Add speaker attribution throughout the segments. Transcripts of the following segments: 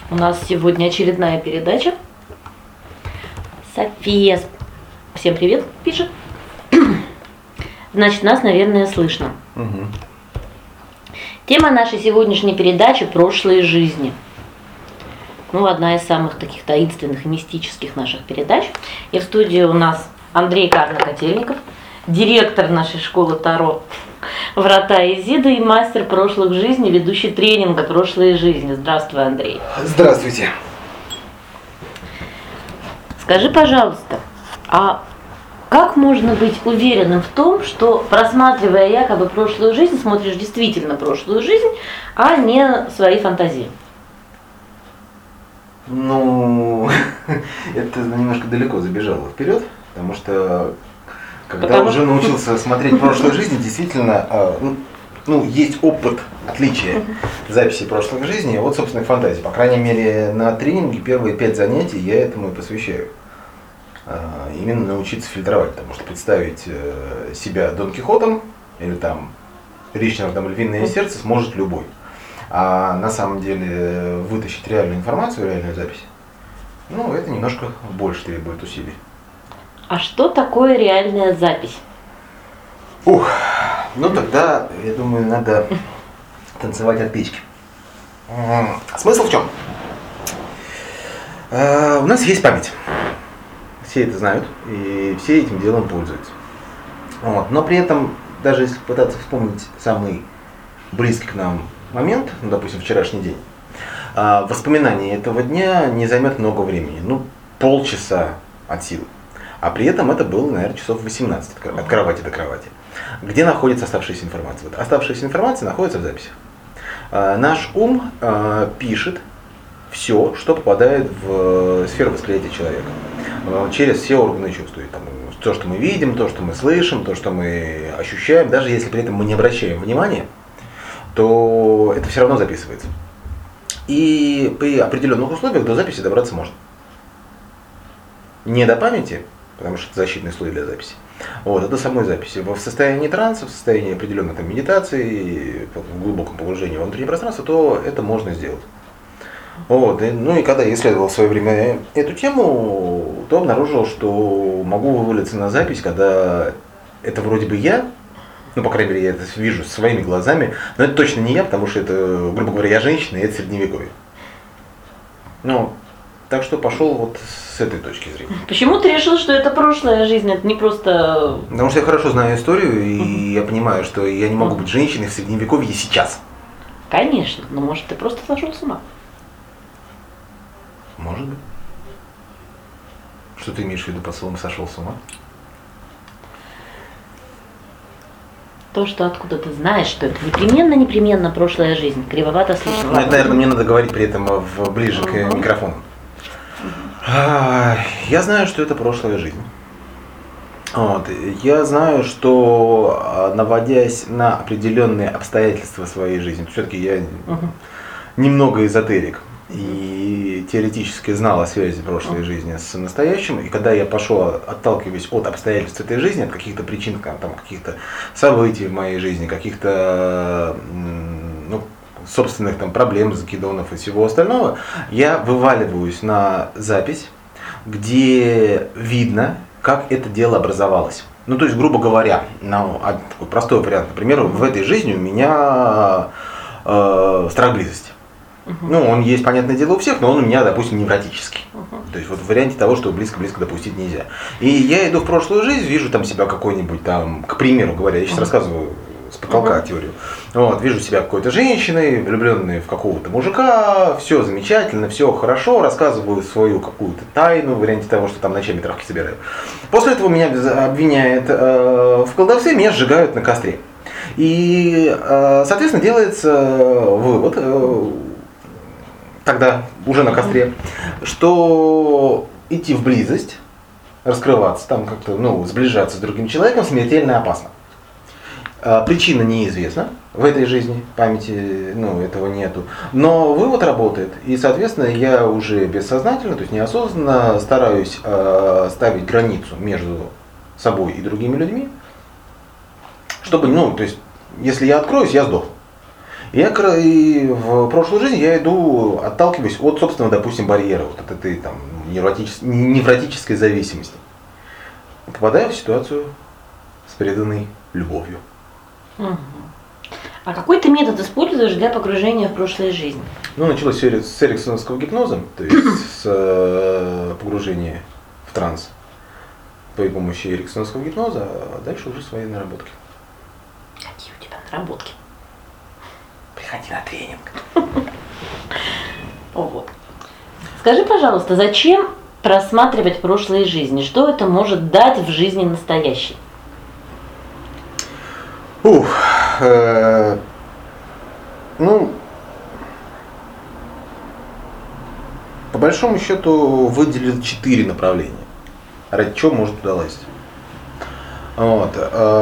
Speaker 1: У нас сегодня очередная передача. София, всем привет, пишет. Значит, нас, наверное, слышно.
Speaker 2: Угу.
Speaker 1: Тема нашей сегодняшней передачи – прошлые жизни. Ну, одна из самых таких таинственных и мистических наших передач. И в студии у нас Андрей Карно-Котельников, директор нашей школы Таро «Врата Изиды» и мастер прошлых жизней, ведущий тренинга «Прошлые жизни». Здравствуй, Андрей.
Speaker 2: Здравствуйте.
Speaker 1: Скажи, пожалуйста, а как можно быть уверенным в том, что, просматривая якобы прошлую жизнь, смотришь действительно прошлую жизнь, а не свои фантазии?
Speaker 2: Ну, это немножко далеко забежало вперед, потому что когда уже научился смотреть прошлую жизнь, действительно, есть опыт отличия записи прошлых жизней от собственных фантазий. По крайней мере, на тренинге первые 5 занятий я этому и посвящаю. Именно научиться фильтровать, потому что представить себя Дон Кихотом или там Ричардом Львиное сердце сможет любой. А на самом деле вытащить реальную информацию, реальную запись, это немножко больше требует усилий.
Speaker 1: А что такое реальная запись?
Speaker 2: Тогда, я думаю, надо танцевать от печки. Смысл в чем? У нас есть память. Все это знают, и все этим делом пользуются. Но при этом, даже если пытаться вспомнить самый близкий к нам момент, допустим, вчерашний день, воспоминание этого дня не займет много времени, полчаса от силы. А при этом это было, наверное, часов 18 от кровати до кровати. Где находится оставшаяся информация? Оставшаяся информация находится в записях. Наш ум пишет все, что попадает в сферу восприятия человека. Через все органы чувств. То, что мы видим, то, что мы слышим, то, что мы ощущаем, даже если при этом мы не обращаем внимания, то это все равно записывается. И при определенных условиях до записи добраться можно. Не до памяти, потому что это защитный слой для записи, а до самой записи. В состоянии транса, в состоянии определенной медитации, в глубоком погружении во внутреннее пространство, то это можно сделать. И когда я исследовал в свое время эту тему, то обнаружил, что могу вывалиться на запись, когда это вроде бы я, по крайней мере, я это вижу своими глазами, но это точно не я, потому что это, грубо говоря, я женщина, и это средневековье. Так что пошел с этой точки зрения.
Speaker 1: Почему ты решил, что это прошлая жизнь, это не просто...
Speaker 2: Потому что я хорошо знаю историю, и я понимаю, что я не могу быть женщиной в средневековье сейчас.
Speaker 1: Конечно, но может ты просто сошел с ума.
Speaker 2: Может быть. Что ты имеешь в виду под словом «сошел с ума»?
Speaker 1: То, что откуда ты знаешь, что это непременно прошлая жизнь, кривовато слышно.
Speaker 2: Это, наверное, мне надо говорить при этом ближе к микрофону. Я знаю, что это прошлая жизнь. Я знаю, что, наводясь на определенные обстоятельства своей жизни, все-таки я немного эзотерик, и теоретически знал о связи прошлой жизни с настоящим, и когда я пошел, отталкиваясь от обстоятельств этой жизни, от каких-то причин, каких-то событий в моей жизни, каких-то собственных проблем, закидонов и всего остального, я вываливаюсь на запись, где видно, как это дело образовалось. То есть, грубо говоря, такой простой вариант, например, в этой жизни у меня страх близости. Он есть, понятное дело, у всех, но он у меня, допустим, невротический. То есть в варианте того, что близко-близко допустить нельзя. И я иду в прошлую жизнь, вижу себя какой-нибудь к примеру говоря, я сейчас рассказываю с потолка теорию. Вижу себя какой-то женщиной, влюбленной в какого-то мужика, все замечательно, все хорошо, рассказываю свою какую-то тайну, в варианте того, что ночами травки собираю. После этого меня обвиняют в колдовстве, меня сжигают на костре. И, соответственно, делается вывод, тогда уже на костре, что идти в близость, раскрываться, как-то, сближаться с другим человеком смертельно опасно. Причина неизвестна в этой жизни, памяти этого нету, но вывод работает, и, соответственно, я уже бессознательно, то есть неосознанно стараюсь ставить границу между собой и другими людьми, чтобы, если я откроюсь, я сдохну. И в прошлой жизни я иду, отталкиваюсь от собственного, допустим, барьера, вот от этой там невротической зависимости. Попадаю в ситуацию с преданной любовью.
Speaker 1: Мгм. А какой ты метод используешь для погружения в прошлые жизни?
Speaker 2: Ну, началось всё с эриксоновского гипноза, то есть с погружения в транс при помощи эриксоновского гипноза, а дальше уже свои наработки.
Speaker 1: Какие у тебя наработки?
Speaker 2: Приходи на тренинг.
Speaker 1: Вот. Скажи, пожалуйста, зачем просматривать прошлые жизни? Что это может дать в жизни настоящей?
Speaker 2: Ну, по большому счету выделил 4 направления, ради чего может туда лазить. Вот.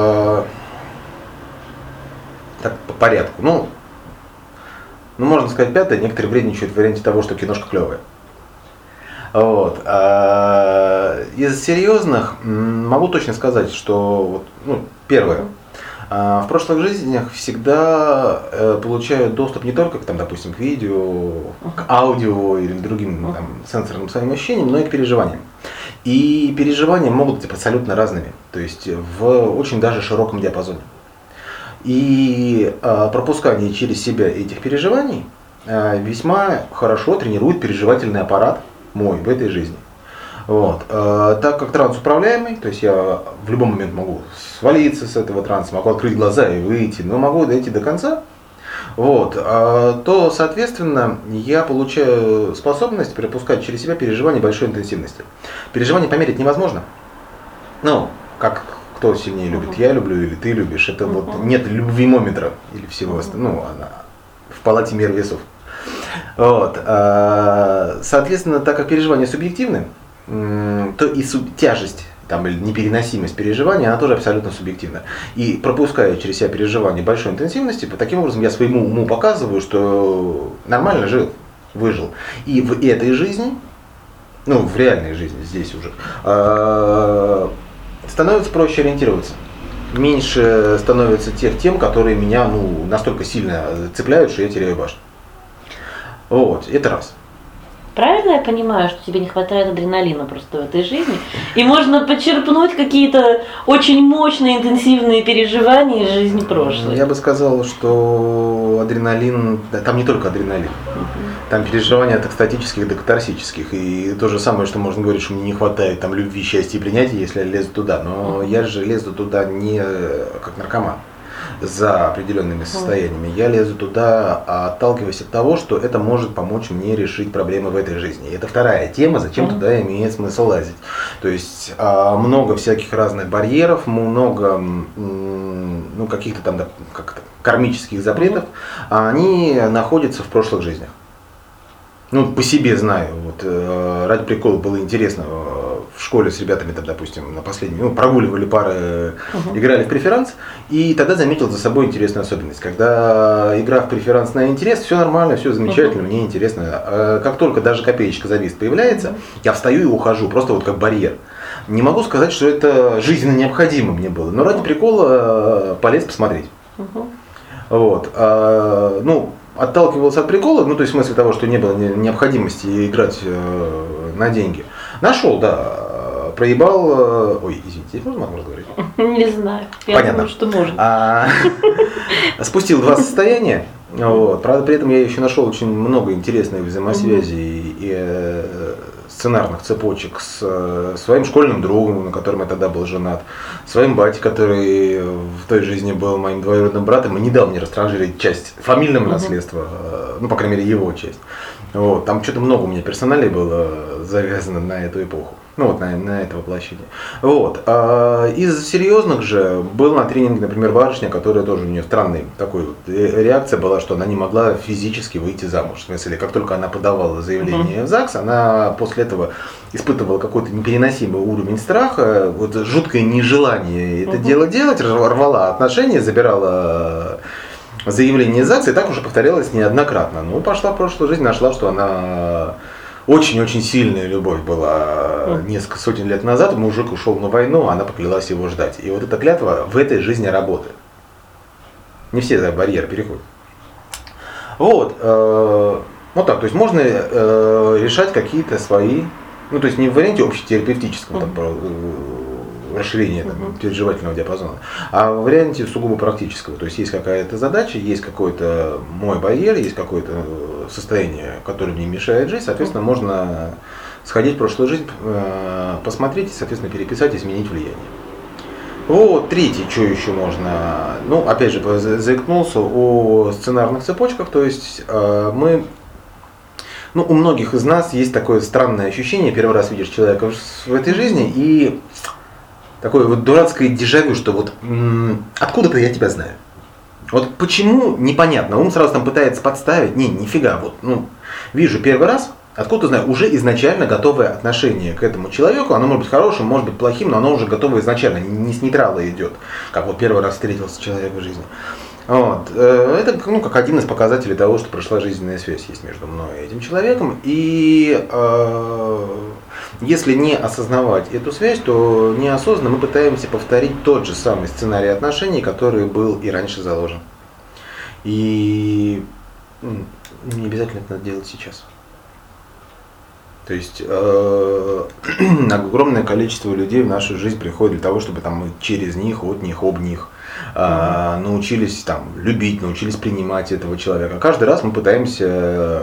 Speaker 2: Так, по порядку. Ну, можно сказать пятое, некоторые вредничают в варианте того, что киношка клевая. Вот. Из серьезных могу точно сказать, что первое. В прошлых жизнях всегда получают доступ не только к, допустим, к видео, к аудио или к другим сенсорным своим ощущениям, но и к переживаниям. И переживания могут быть абсолютно разными, то есть в очень даже широком диапазоне. И пропускание через себя этих переживаний весьма хорошо тренирует переживательный аппарат мой в этой жизни. Вот. Так как транс управляемый, то есть я в любой момент могу свалиться с этого транса, могу открыть глаза и выйти, но могу дойти до конца, вот, то, соответственно, я получаю способность пропускать через себя переживания большой интенсивности. Переживания померить невозможно. Ну, как кто сильнее любит, я люблю или ты любишь, это вот нет любвимометра или всего остального, она в палате мер весов. Вот. Соответственно, так как переживания субъективны, то и тяжесть или непереносимость переживания, она тоже абсолютно субъективна. И пропуская через себя переживания большой интенсивности, таким образом я своему уму показываю, что нормально жил, выжил. И в этой жизни, в реальной жизни здесь уже, становится проще ориентироваться. Меньше становится тех тем, которые меня настолько сильно цепляют, что я теряю башню. Вот, это раз.
Speaker 1: Правильно я понимаю, что тебе не хватает адреналина просто в этой жизни? И можно почерпнуть какие-то очень мощные, интенсивные переживания из жизни прошлой?
Speaker 2: Я бы сказал, что адреналин, там не только адреналин. Там переживания от экстатических до катарсических. И то же самое, что можно говорить, что мне не хватает любви, счастья и принятия, если я лезу туда. Но я же лезу туда не как наркоман за определенными состояниями. Я лезу туда, отталкиваясь от того, что это может помочь мне решить проблемы в этой жизни. И это вторая тема, зачем туда имеет смысл лазить. То есть много всяких разных барьеров, много каких-то там кармических запретов, они находятся в прошлых жизнях. По себе знаю, ради прикола было интересно, в школе с ребятами, допустим, на последнем, прогуливали пары, играли в преферанс, и тогда заметил за собой интересную особенность. Когда игра в преферанс на интерес, все нормально, все замечательно, мне интересно. Как только даже копеечка за вист появляется, я встаю и ухожу, просто как барьер. Не могу сказать, что это жизненно необходимо мне было, но ради прикола полез посмотреть. Вот. Отталкивался от прикола, то есть в смысле того, что не было необходимости играть на деньги. Нашел, да, проебал, извините, здесь можно разговаривать?
Speaker 1: Не знаю, я думаю, что можно.
Speaker 2: Спустил 2 состояния, правда при этом я еще нашел очень много интересных взаимосвязей и сценарных цепочек с своим школьным другом, на котором я тогда был женат, своим батей, который в той жизни был моим двоюродным братом и не дал мне растранжирить часть фамильного наследства, по крайней мере его часть. Там что-то много у меня персоналей было завязано на эту эпоху, на это воплощение. Из серьезных же был на тренинге, например, барышня, которая тоже у нее странная реакция была, что она не могла физически выйти замуж. В смысле, как только она подавала заявление в ЗАГС, она после этого испытывала какой-то непереносимый уровень страха, жуткое нежелание это дело делать, рвала отношения, забирала заявление из ЗАГСа, и так уже повторялось неоднократно. Пошла в прошлую жизнь, нашла, что она очень-очень сильная любовь была несколько сотен лет назад, мужик ушел на войну, она поклялась его ждать. И эта клятва в этой жизни работает. Не все за барьер переходят. Вот, вот так, то есть можно решать какие-то свои, ну то есть не в варианте общетерапевтического там, расширения там, переживательного диапазона, а в варианте сугубо практического. То есть есть какая-то задача, есть какой-то мой барьер, есть какое-то состояние, которое мне мешает жить, соответственно, можно сходить в прошлую жизнь, посмотреть, и, соответственно, переписать, изменить влияние. Вот, третий, что еще можно, ну, опять же, заикнулся о сценарных цепочках, то есть мы, ну, у многих из нас есть такое странное ощущение, первый раз видишь человека в этой жизни, и такое вот дурацкое дежавю, что вот откуда-то я тебя знаю. Вот почему, непонятно, ум сразу там пытается подставить, нифига, вот, ну, вижу первый раз, откуда знаю, уже изначально готовое отношение к этому человеку, оно может быть хорошим, может быть плохим, но оно уже готово изначально, не с нейтрала идет, как вот первый раз встретился человек в жизни. Вот. Это ну, как один из показателей того, что прошла жизненная связь есть между мной и этим человеком. И если не осознавать эту связь, то неосознанно мы пытаемся повторить тот же самый сценарий отношений, который был и раньше заложен. И не обязательно это надо делать сейчас. То есть огромное количество людей в нашу жизнь приходит для того, чтобы там, мы через них, от них, об них научились там, любить, научились принимать этого человека. Каждый раз мы пытаемся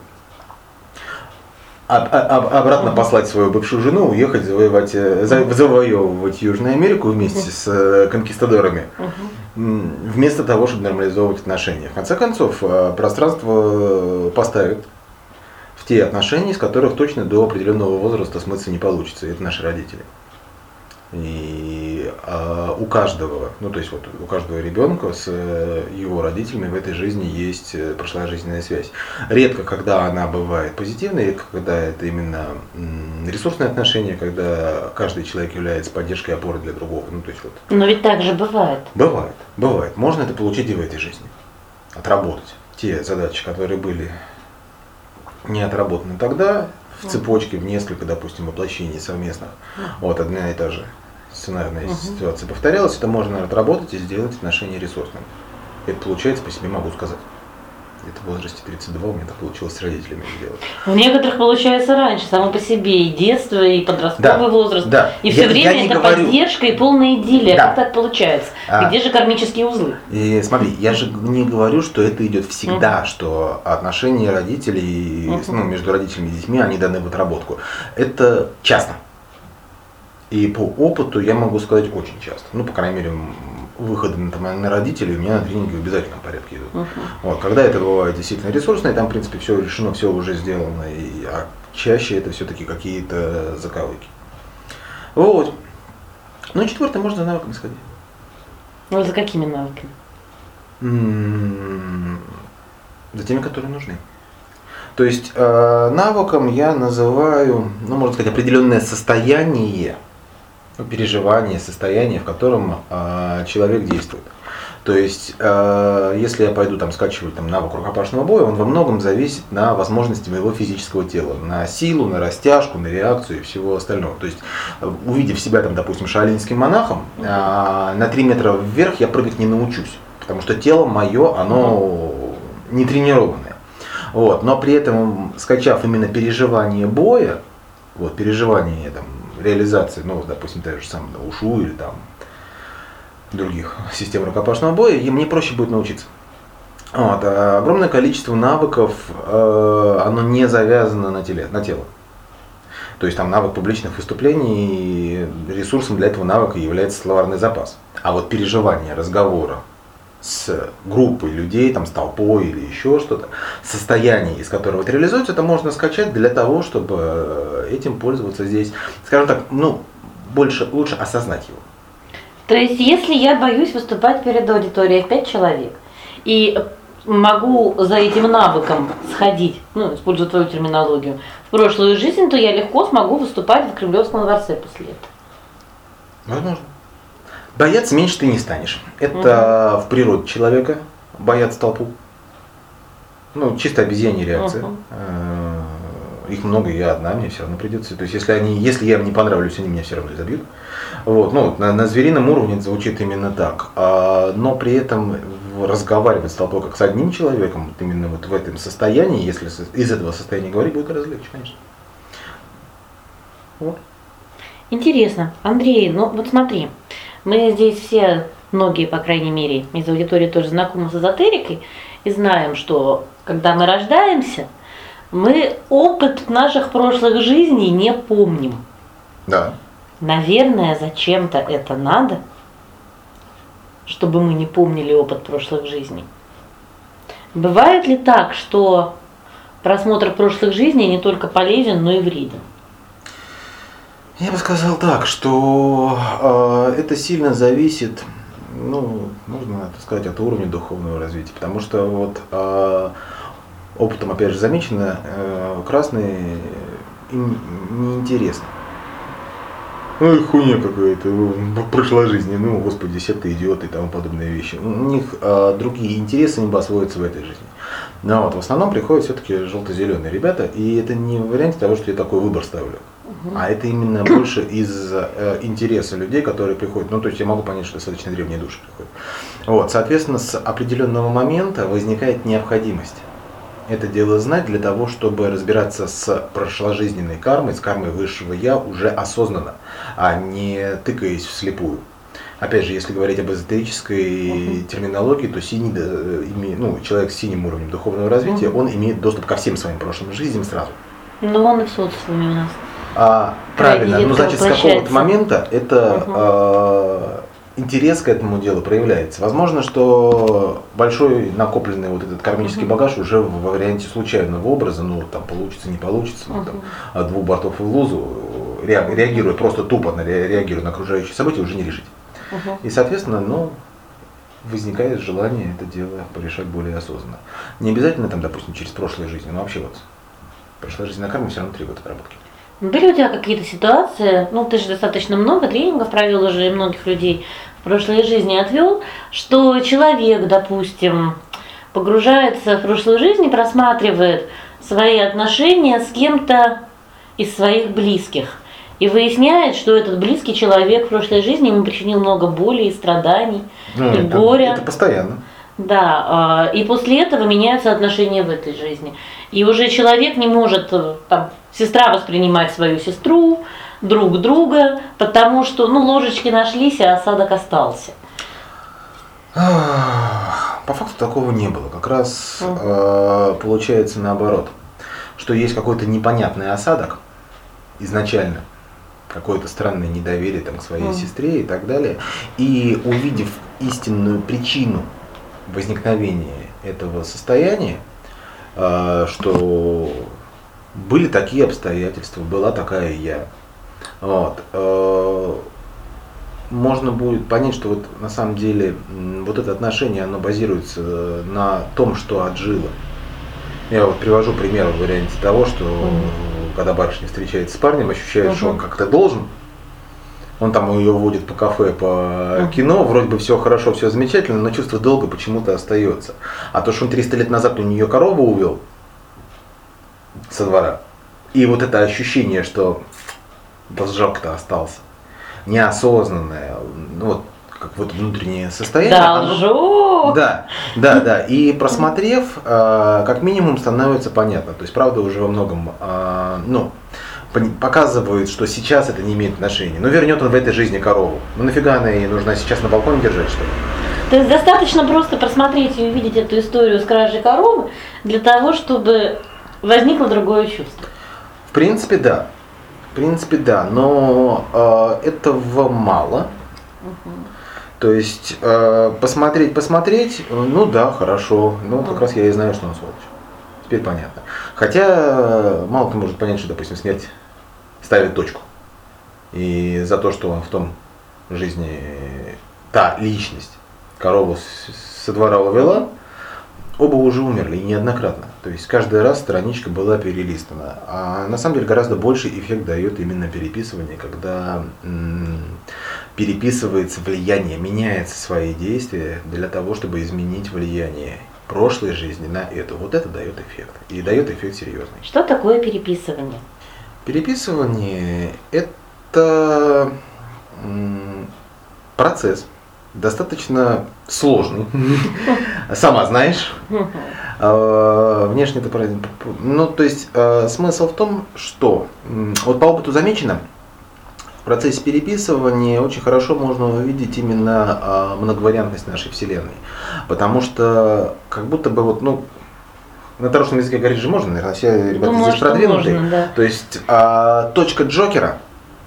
Speaker 2: обратно послать свою бывшую жену, уехать завоевывать Южную Америку вместе с конкистадорами, вместо того, чтобы нормализовывать отношения. В конце концов, пространство поставит в те отношения, из которых точно до определенного возраста смыться не получится. Это наши родители. И у каждого, ну то есть вот у каждого ребенка с его родителями в этой жизни есть прошлая жизненная связь. Редко, когда она бывает позитивной, редко, когда это именно ресурсные отношения, когда каждый человек является поддержкой и опорой для другого. Ну, то есть вот.
Speaker 1: Но ведь так же бывает.
Speaker 2: Бывает. Можно это получить и в этой жизни. Отработать те задачи, которые были не отработаны тогда, в цепочке, в несколько, допустим, воплощений совместных. Вот одна и та же сценарная ситуация повторялась, это можно отработать и сделать отношения ресурсными. Это получается, по себе могу сказать. Это в возрасте 32 у меня так получилось с родителями сделать.
Speaker 1: У некоторых получается раньше, само по себе, и детство, и подростковый возраст, и все время это поддержка и полная идиллия. Как так получается? Где же кармические узлы?
Speaker 2: И смотри, я же не говорю, что это идет всегда, что отношения родителей, ну, между родителями и детьми, они даны в отработку. Это часто. И по опыту я могу сказать очень часто. Ну, по крайней мере, выходы на родителей у меня на тренинге в обязательном порядке идут. Вот, когда это бывает действительно ресурсно, и там, в принципе, все решено, все уже сделано, а чаще это все-таки какие-то заковыки. Вот. Ну и четвертое, можно за навыками сходить.
Speaker 1: Ну, за какими навыками?
Speaker 2: За теми, которые нужны. То есть навыком я называю, ну, можно сказать, определенное состояние, переживание, состояние, в котором человек действует. То есть, если я пойду там скачивать там, навык рукопашного боя, он во многом зависит на возможности моего физического тела, на силу, на растяжку, на реакцию и всего остального. То есть, увидев себя, там, допустим, шаолиньским монахом, на 3 метра вверх я прыгать не научусь, потому что тело мое, оно не тренированное. Вот. Но при этом, скачав именно переживание боя, вот, переживание там, реализации, ну, допустим, той же самой ушу или там других систем рукопашного боя, мне проще будет научиться. Вот. А огромное количество навыков, оно не завязано на тело. То есть там навык публичных выступлений, ресурсом для этого навыка является словарный запас. А вот переживание разговора с группой людей, там, с толпой или еще что-то, состояние, из которого это реализуется, это можно скачать для того, чтобы этим пользоваться здесь, скажем так, ну, лучше осознать его.
Speaker 1: То есть, если я боюсь выступать перед аудиторией в 5 человек, и могу за этим навыком сходить, ну, используя твою терминологию, в прошлую жизнь, то я легко смогу выступать в Кремлевском дворце после этого.
Speaker 2: Возможно. Бояться меньше ты не станешь. Это в природе человека, бояться толпу. Ну, чисто обезьянья реакция. Их много, я одна, мне все равно придется. То есть, если я им не понравлюсь, они меня все равно изобьют. Вот, ну, на зверином уровне это звучит именно так. Но при этом разговаривать с толпой как с одним человеком, вот именно вот в этом состоянии, если из этого состояния говорить, будет гораздо легче, конечно. Вот.
Speaker 1: Интересно. Андрей, ну вот смотри, мы здесь все, многие, по крайней мере, из аудитории тоже знакомы с эзотерикой и знаем, что когда мы рождаемся, мы опыт наших прошлых жизней не помним.
Speaker 2: Да.
Speaker 1: Наверное, зачем-то это надо, чтобы мы не помнили опыт прошлых жизней. Бывает ли так, что просмотр прошлых жизней не только полезен, но и вреден?
Speaker 2: Я бы сказал так, что это сильно зависит, ну, можно это сказать, от уровня духовного развития, потому что вот опытом, опять же, замечено, красные им неинтересно. Ну, хуйня какая-то, прошла жизнь, ну, господи, секты, идиоты и тому подобные вещи. У них другие интересы не освоятся в этой жизни. Но вот в основном приходят все-таки желто-зеленые ребята, и это не в варианте того, что я такой выбор ставлю. А это именно больше из интереса людей, которые приходят. Ну, то есть я могу понять, что достаточно древние души приходят. Вот, соответственно, с определенного момента возникает необходимость это дело знать для того, чтобы разбираться с прошложизненной кармой, с кармой высшего я уже осознанно, а не тыкаясь вслепую. Опять же, если говорить об эзотерической терминологии, то синий, ну, человек с синим уровнем духовного развития, он имеет доступ ко всем своим прошлым жизням сразу.
Speaker 1: Ну, он и в социуме у нас.
Speaker 2: Правильно, ну значит с какого-то момента это интерес к этому делу проявляется. Возможно, что большой накопленный вот этот кармический багаж уже во варианте случайного образа, ну там получится, не получится, ну, там, от двух бортов в лузу, реагируя просто тупо реагируя на окружающие события, уже не решить. И соответственно, ну, возникает желание это дело порешать более осознанно. Не обязательно там, допустим, через прошлые жизни, но вообще вот прошлая жизненная карма все равно требует отработки.
Speaker 1: Были у тебя какие-то ситуации, ну ты же достаточно много тренингов провел уже и многих людей в прошлой жизни отвел, что человек, допустим, погружается в прошлую жизнь и просматривает свои отношения с кем-то из своих близких и выясняет, что этот близкий человек в прошлой жизни ему причинил много боли и страданий, и горя.
Speaker 2: Это постоянно.
Speaker 1: Да, и после этого меняются отношения в этой жизни. И уже человек не может, там, сестра воспринимать свою сестру, друг друга, потому что, ну, ложечки нашлись, а осадок остался.
Speaker 2: По факту такого не было. Как раз получается наоборот, что есть какой-то непонятный осадок изначально, какое-то странное недоверие там, к своей сестре и так далее. И увидев истинную причину возникновения этого состояния, что были такие обстоятельства, была такая я. Вот. Можно будет понять, что вот на самом деле вот это отношение, оно базируется на том, что отжило. Я вот привожу пример в варианте того, что когда барышня встречается с парнем, ощущает, что он как-то должен. Он там ее водит по кафе, по кино, вроде бы все хорошо, все замечательно, но чувство долга почему-то остается. А то, что он 300 лет назад у нее корову увел со двора, и вот это ощущение, что должок-то остался, неосознанное, ну вот как вот внутреннее состояние.
Speaker 1: Должок!
Speaker 2: Да. И просмотрев, как минимум становится понятно. То есть правда уже во многом, ну, показывает, что сейчас это не имеет отношения. Ну вернет он в этой жизни корову. Ну нафига она ей нужна сейчас на балконе держать, что ли?
Speaker 1: То есть достаточно просто просмотреть и увидеть эту историю с кражей коровы для того, чтобы возникло другое чувство.
Speaker 2: В принципе, да. Но этого мало. То есть посмотреть, ну да, хорошо. Ну как раз я и знаю, что он сволочь. Теперь понятно. Хотя мало кто может понять, что, допустим, смерть ставит точку. И за то, что он в том жизни, та личность, корову со двора увела, оба уже умерли, и неоднократно. То есть каждый раз страничка была перелистана. А на самом деле гораздо больший эффект дает именно переписывание, когда переписывается влияние, меняется свои действия для того, чтобы изменить влияние прошлой жизни на эту. Вот это дает эффект. И дает эффект серьезный.
Speaker 1: Что такое переписывание?
Speaker 2: Переписывание – это процесс достаточно сложный. Сама знаешь. Внешне это правильно. Ну, то есть смысл в том, что вот по опыту замечено, в процессе переписывания очень хорошо можно увидеть именно многовариантность нашей Вселенной. Потому что как будто бы вот, ну, на тарошном языке говорить же можно, наверное, все ребята здесь продвинутые. Можно, да. То есть точка Джокера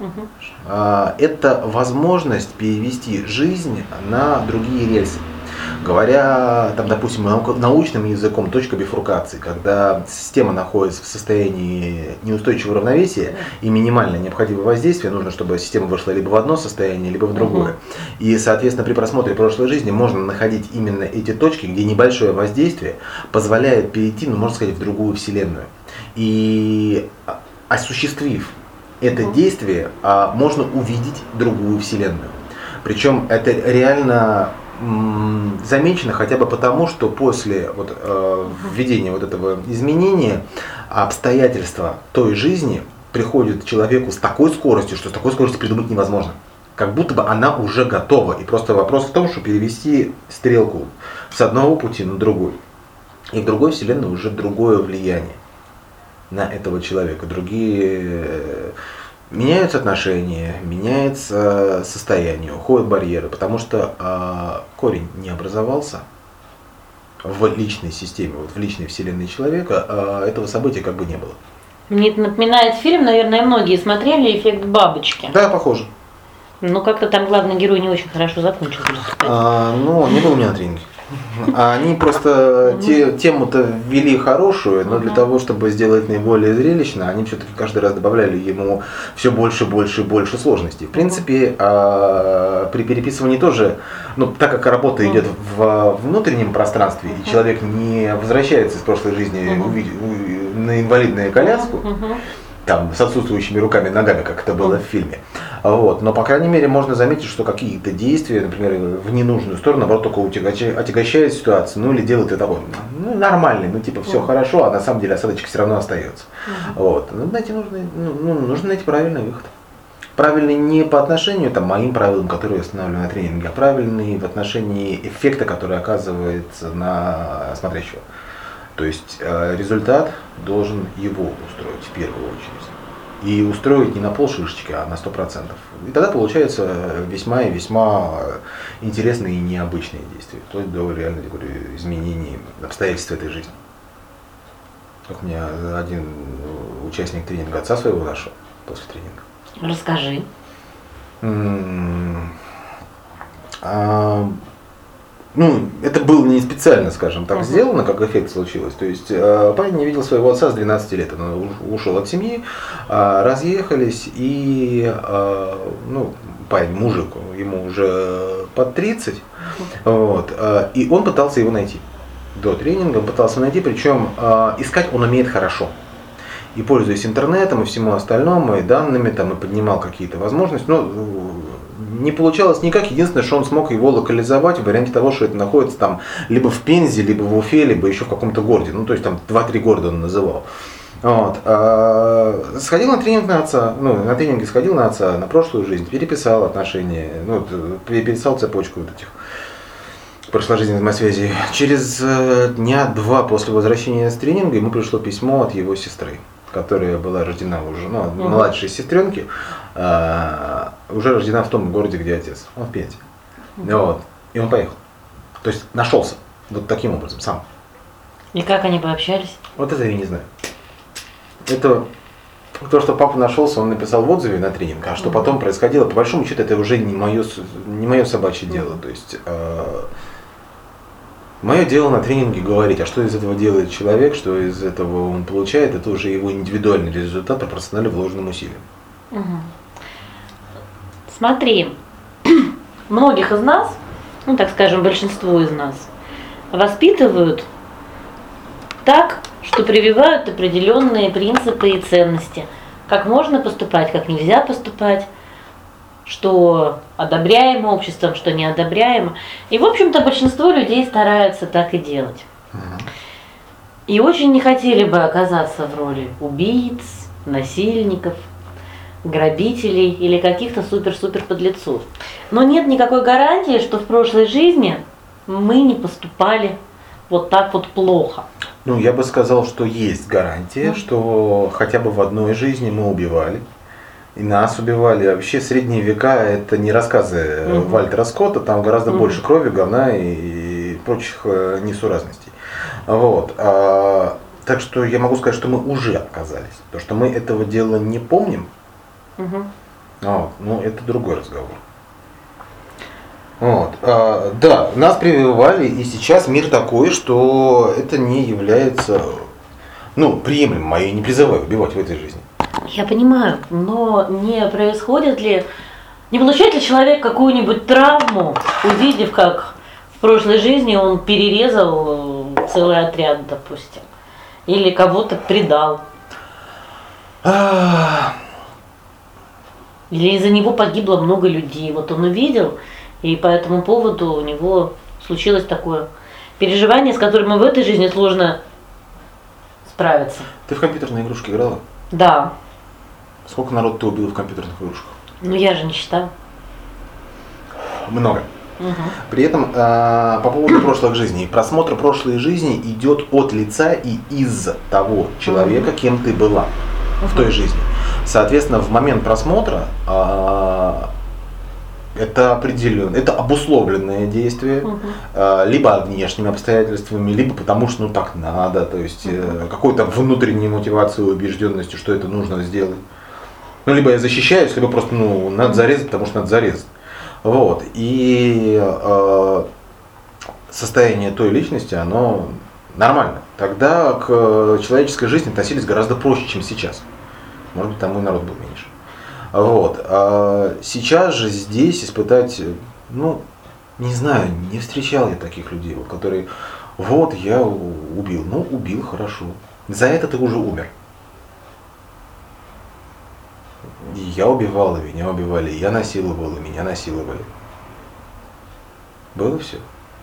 Speaker 2: это возможность перевести жизнь на другие рельсы. Говоря, там, допустим, научным языком, точка бифуркации, когда система находится в состоянии неустойчивого равновесия и минимально необходимое воздействие, нужно, чтобы система вышла либо в одно состояние, либо в другое. И, соответственно, при просмотре прошлой жизни можно находить именно эти точки, где небольшое воздействие позволяет перейти, ну, можно сказать, в другую вселенную. И осуществив это действие, можно увидеть другую вселенную. Причем это реально замечено хотя бы потому, что после вот, введения вот этого изменения обстоятельства той жизни приходят к человеку с такой скоростью, что с такой скоростью придумать невозможно. Как будто бы она уже готова. И просто вопрос в том, что перевести стрелку с одного пути на другой. И в другой вселенной уже другое влияние на этого человека. Другие меняются отношения, меняется состояние, уходят барьеры, потому что корень не образовался в личной системе, вот в личной вселенной человека, этого события как бы не было.
Speaker 1: Мне это напоминает фильм, наверное, многие смотрели, «Эффект бабочки».
Speaker 2: Да, похоже.
Speaker 1: Но как-то там главный герой не очень хорошо закончил.
Speaker 2: Ну, не был у меня на тренинге. Они просто тему-то ввели хорошую, но для того, чтобы сделать наиболее зрелищно, они все-таки каждый раз добавляли ему все больше, больше и больше сложностей. В принципе, при переписывании тоже, ну, так как работа идет в внутреннем пространстве, и человек не возвращается из прошлой жизни на инвалидную коляску, там, с отсутствующими руками и ногами, как это было в фильме. Вот. Но, по крайней мере, можно заметить, что какие-то действия, например, в ненужную сторону, наоборот, только отягощают ситуацию, ну или делают это ну, нормальный, ну типа все хорошо, а на самом деле осадочек все равно остается. Вот. Ну, нужно найти правильный выход. Правильный не по отношению там, моим правилам, которые я устанавливаю на тренинге, а правильный в отношении эффекта, который оказывается на смотрящего. То есть результат должен его устроить в первую очередь. И устроить не на полшишечки, а на 100%. И тогда получаются весьма и весьма интересные и необычные действия. Вплоть до реально изменений обстоятельств этой жизни. Как у меня один участник тренинга отца своего нашел после тренинга.
Speaker 1: Расскажи.
Speaker 2: Ну, это было не специально, скажем так, сделано, как эффект случилось. То есть парень не видел своего отца с 12 лет. Он ушел от семьи, разъехались, и ну, парень, мужик, ему уже под 30, вот, и он пытался его найти. До тренинга он пытался найти, причем искать он умеет хорошо. И пользуясь интернетом и всему остальному, и данными, там, и поднимал какие-то возможности. Но не получалось никак. Единственное, что он смог его локализовать в варианте того, что это находится там либо в Пензе, либо в Уфе, либо еще в каком-то городе. Ну, то есть там 2-3 города он называл. Вот. Сходил на тренинг на отца, ну, на тренинге сходил на отца, на прошлую жизнь, переписал отношения, ну, переписал цепочку вот этих прошложительных взаимосвязей. Через дня 2 после возвращения с тренинга ему пришло письмо от его сестры, которая была рождена уже, ну, младшей сестренки, уже рождена в том городе, где отец, он в Пензе. Вот. И он поехал. То есть нашелся вот таким образом сам.
Speaker 1: И как они пообщались?
Speaker 2: Вот это я не знаю. Это то, что папа нашелся, он написал в отзыве на тренинг, а что потом происходило, по большому счету, это уже не мое собачье дело. То есть мое дело на тренинге говорить, а что из этого делает человек, что из этого он получает, это уже его индивидуальный результат, пропорционально вложенным усилиям.
Speaker 1: Смотри, многих из нас, ну так скажем, большинство из нас, воспитывают так, что прививают определенные принципы и ценности. Как можно поступать, как нельзя поступать, что одобряемо обществом, что не одобряемо. И, в общем-то, большинство людей стараются так и делать. И очень не хотели бы оказаться в роли убийц, насильников. грабителей или каких-то супер-супер подлецов. Но нет никакой гарантии, что в прошлой жизни мы не поступали вот так вот плохо.
Speaker 2: Ну, я бы сказал, что есть гарантия, что хотя бы в одной жизни мы убивали. И нас убивали. А вообще средние века это не рассказы Вальтера Скотта, там гораздо больше крови, говна и прочих несуразностей. Вот. Так что я могу сказать, что мы уже отказались. То, что мы этого дела не помним, вот, ну это другой разговор. Вот. Да, нас прививали, и сейчас мир такой, что это не является приемлемым, а я не призываю убивать в этой жизни.
Speaker 1: Я понимаю, но не происходит ли, не получает ли человек какую-нибудь травму, увидев, как в прошлой жизни он перерезал целый отряд, допустим, или кого-то предал? Или из-за него погибло много людей. Вот он увидел, и по этому поводу у него случилось такое переживание, с которым в этой жизни сложно справиться.
Speaker 2: Ты в компьютерные игрушки играла?
Speaker 1: Да.
Speaker 2: Сколько народу ты убил в компьютерных игрушках?
Speaker 1: Ну я же не считаю.
Speaker 2: Много. При этом по поводу прошлых жизней. Просмотр прошлой жизни идет от лица и из того человека, кем ты была в той жизни. Соответственно, в момент просмотра это определенно, это обусловленное действие, либо внешними обстоятельствами, либо потому что так надо, то есть какой-то внутренней мотивацией, убежденностью, что это нужно сделать. Ну, либо я защищаюсь, либо просто надо зарезать, потому что надо зарезать. Вот. И состояние той личности, оно нормально. Тогда к человеческой жизни относились гораздо проще, чем сейчас. Может быть, там и народ был меньше. Вот. А сейчас же здесь испытать, не знаю, не встречал я таких людей, которые, я убил. Убил, хорошо. За это ты уже умер. И я убивал, и меня убивали, и я насиловал, и меня насиловали. Было все.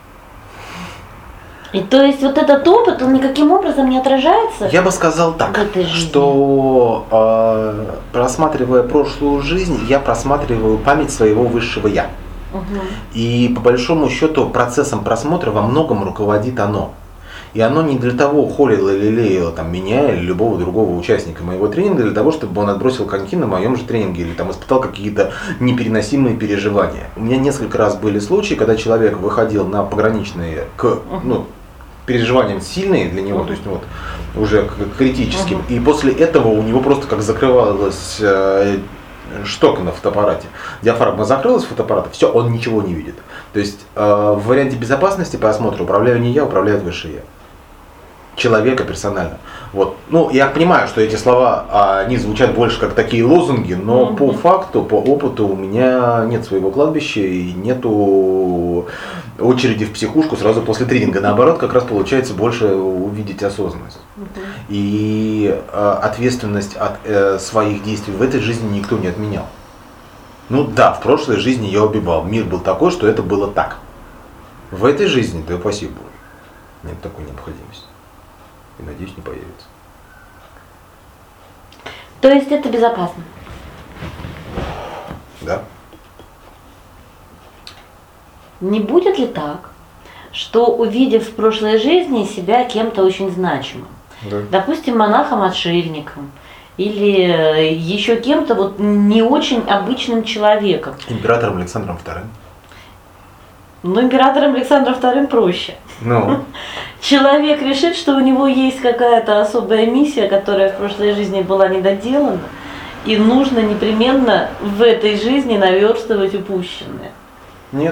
Speaker 1: И то есть вот этот опыт, он никаким образом не отражается?
Speaker 2: Я бы сказал так, что просматривая прошлую жизнь, я просматриваю память своего высшего я. И по большому счету процессом просмотра во многом руководит оно. И оно не для того холило или лелеяло меня или любого другого участника моего тренинга, для того, чтобы он отбросил коньки на моем же тренинге или испытал какие-то непереносимые переживания. У меня несколько раз были случаи, когда человек выходил на пограничные к переживаниям сильные для него, то есть уже к критическим, и после этого у него просто как закрывалась штока на фотоаппарате. Диафрагма закрылась фотоаппарата, все, он ничего не видит. То есть в варианте безопасности просмотра управляю не я, управляет высшее я. Человека персонально. Вот. Я понимаю, что эти слова, они звучат больше как такие лозунги, но по факту, по опыту у меня нет своего кладбища и нету очереди в психушку сразу после тренинга. Наоборот, как раз получается больше увидеть осознанность. И ответственность от своих действий в этой жизни никто не отменял. Да, в прошлой жизни я убивал. Мир был такой, что это было так. В этой жизни, да упаси Боже, нет такой необходимости. И, надеюсь, не появится.
Speaker 1: То есть это безопасно?
Speaker 2: Да.
Speaker 1: Не будет ли так, что увидев в прошлой жизни себя кем-то очень значимым, допустим, монахом-отшельником, или еще кем-то не очень обычным человеком?
Speaker 2: Императором Александром II.
Speaker 1: Императором Александром II проще. Человек решит, что у него есть какая-то особая миссия, которая в прошлой жизни была недоделана, и нужно непременно в этой жизни наверстывать упущенное.
Speaker 2: Нет.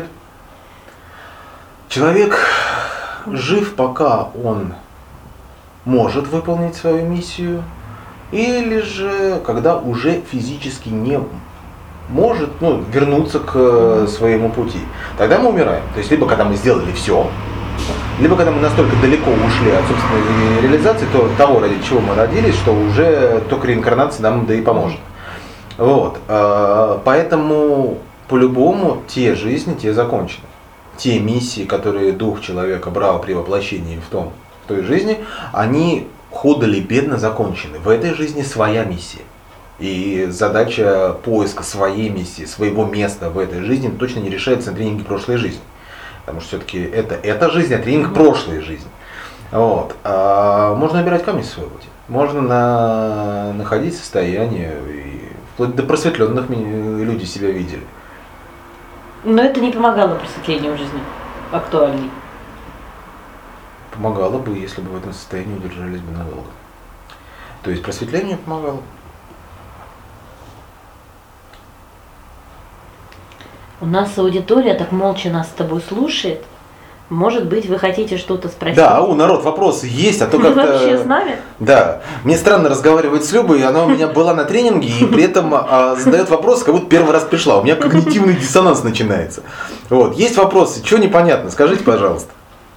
Speaker 2: Человек жив, пока он может выполнить свою миссию, или же когда уже физически не может вернуться к своему пути. Тогда мы умираем. То есть либо когда мы сделали все, либо когда мы настолько далеко ушли от собственной реализации, того, ради чего мы родились, что уже только реинкарнация нам и поможет. Вот. Поэтому по-любому те жизни, те закончены. Те миссии, которые дух человека брал при воплощении в той жизни, они худо-бедно закончены. В этой жизни своя миссия. И задача поиска своей миссии, своего места в этой жизни точно не решается на тренинге прошлой жизни. Потому что все-таки это жизнь, а тренинг прошлой жизни. Вот. А можно набирать камни в своем пути. Можно находить состояние, и вплоть до просветленных люди себя видели.
Speaker 1: Но это не помогало просветлению в жизни актуальней.
Speaker 2: Помогало бы, если бы в этом состоянии удержались бы надолго. То есть просветлению помогало.
Speaker 1: У нас аудитория так молча нас с тобой слушает. Может быть, вы хотите что-то спросить?
Speaker 2: Да, народ, вопросы есть, а то
Speaker 1: Вы
Speaker 2: как-то...
Speaker 1: вообще с нами?
Speaker 2: Да, мне странно разговаривать с Любой, она у меня была на тренинге и при этом задает вопросы, как будто первый раз пришла. У меня когнитивный диссонанс начинается. Вот, есть вопросы, что непонятно, скажите, пожалуйста.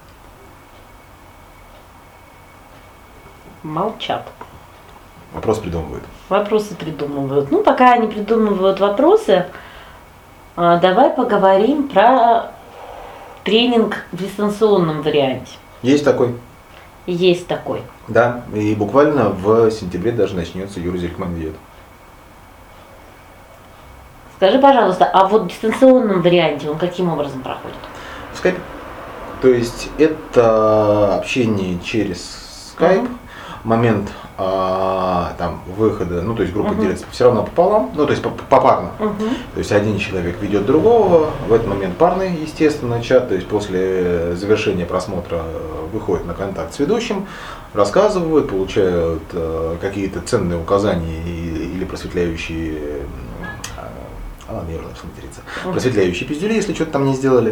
Speaker 1: Молчат.
Speaker 2: Вопрос придумывают.
Speaker 1: Вопросы придумывают. Ну, пока они придумывают вопросы, давай поговорим про тренинг в дистанционном варианте.
Speaker 2: Есть такой?
Speaker 1: Есть такой.
Speaker 2: Да, и буквально в сентябре даже начнется, Юра Зелькман ведет.
Speaker 1: Скажи, пожалуйста, а вот в дистанционном варианте он каким образом проходит?
Speaker 2: В скайпе. То есть это общение через скайп. Момент там выхода, ну то есть группа делится все равно пополам, ну то есть попарно. То есть один человек ведет другого, в этот момент парный, естественно, чат, то есть после завершения просмотра выходит на контакт с ведущим, рассказывают, получают какие-то ценные указания или просветляющие, ладно, я уже начал материться, просветляющие пиздюли, если что-то там не сделали.